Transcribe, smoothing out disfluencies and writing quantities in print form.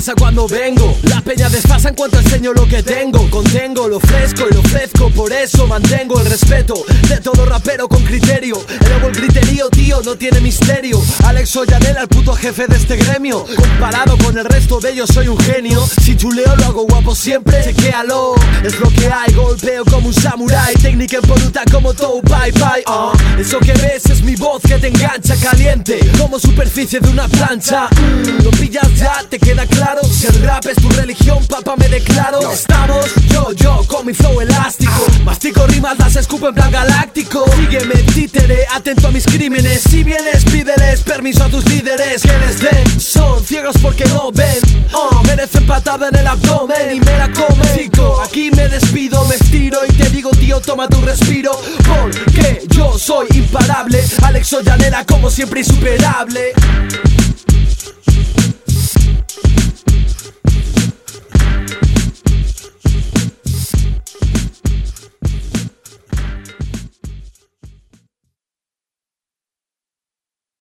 pasa cuando vengo. La peña desfasa en cuanto enseño lo que tengo. Contengo lo fresco y lo ofrezco, por eso mantengo el respeto de todo rapero con criterio. Elevo el criterio, tío, no tiene misterio. Alex Ollanera, el puto jefe de este gremio. Comparado con el resto de ellos soy un genio. Si chuleo lo hago guapo siempre, chequéalo. Es lo que hay, golpeo como un samurái. Técnica impoluta como Tou Pai Pai. Eso que ves es mi voz que te engancha, caliente como superficie de una plancha. Lo pillas ya, te queda claro. Si el rap es tu religión, papá, me declaro. Estamos yo con mi flow elástico. Mastico rimas, las escupo en plan galáctico. Sígueme, títere, atento a mis crímenes. Si vienes, pídeles permiso a tus líderes. Que les den, son ciegos porque no ven. Merecen patada en el abdomen y me la comen. Chico, aquí me despido, me estiro y te digo, tío, toma tu respiro. Porque yo soy imparable. Alex Ollanera como siempre insuperable.